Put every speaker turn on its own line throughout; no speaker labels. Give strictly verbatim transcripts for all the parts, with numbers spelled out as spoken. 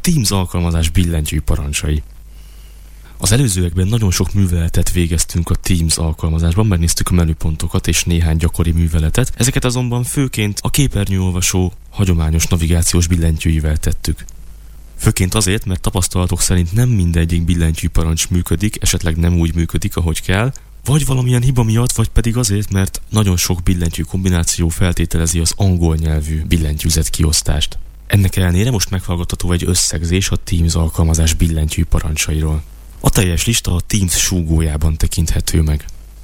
Teams alkalmazás billentyű parancsai. Az előzőekben nagyon sok műveletet végeztünk a Teams alkalmazásban, megnéztük a menüpontokat és néhány gyakori műveletet, ezeket azonban főként a képernyőolvasó hagyományos navigációs billentyűivel tettük. Főként azért, mert tapasztalatok szerint nem mindegyik billentyű parancs működik, esetleg nem úgy működik, ahogy kell, vagy valamilyen hiba miatt, vagy pedig azért, mert nagyon sok billentyű kombináció feltételezi az angol nyelvű billentyűzet kiosztást. Ennek ellenére most meghallgatható egy összegzés a Teams alkalmazás billentyű parancsairól. A teljes lista a Teams súgójában tekinthető meg.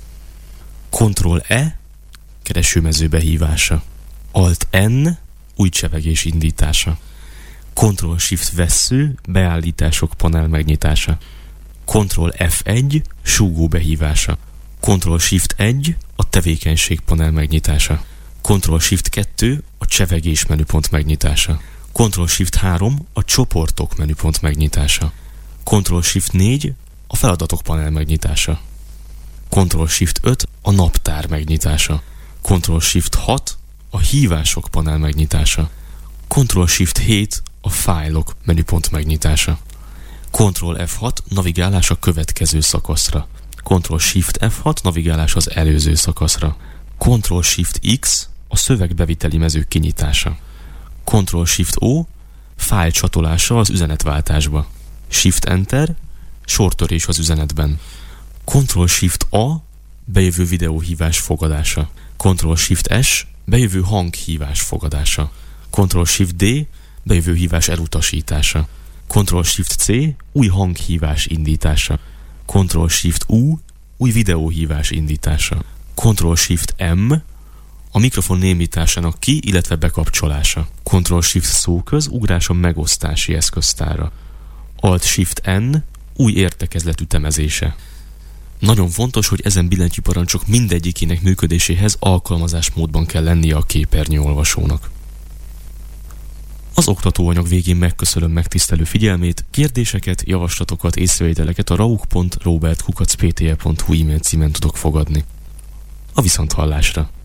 Ctrl-E, keresőmező behívása. Alt-N, új csevegés indítása. Ctrl-Shift vessző, beállítások panel megnyitása. Ctrl-F egy, súgó behívása. Ctrl-Shift egy, a tevékenység panel megnyitása. Ctrl-Shift kettő, a csevegés menüpont megnyitása. Ctrl-Shift három, a csoportok menüpont megnyitása. Ctrl-Shift négy, a feladatok panel megnyitása. Ctrl-Shift öt, a naptár megnyitása. Ctrl-Shift hat, a hívások panel megnyitása. Ctrl-Shift hét, a fájlok menüpont megnyitása. Ctrl-F hat, navigálás a következő szakaszra. Ctrl-Shift F hat, navigálás az előző szakaszra. Ctrl-Shift X, a szövegbeviteli mezők kinyitása. Ctrl-Shift O, fájl csatolása az üzenetváltásba. Shift Enter, sortörés az üzenetben. Ctrl-Shift A, bejövő videóhívás fogadása. Ctrl-Shift S, bejövő hanghívás fogadása. Ctrl-Shift D, bejövő hívás elutasítása. Ctrl-Shift C, új hanghívás indítása. Ctrl-Shift U, új videóhívás indítása. Ctrl-Shift M, a mikrofon némításának ki, illetve bekapcsolása. Ctrl-Shift szóköz, ugrás a megosztási eszköztárra. Alt-Shift N, új értekezlet ütemezése. Nagyon fontos, hogy ezen billentyűparancsok mindegyikének működéséhez alkalmazásmódban kell lennie a képernyőolvasónak. Az oktatóanyag végén megköszönöm megtisztelő figyelmét, kérdéseket, javaslatokat, észrevételeket a rauk pont robert kukac p t e pont hu e-mail címen tudok fogadni. A viszonthallásra!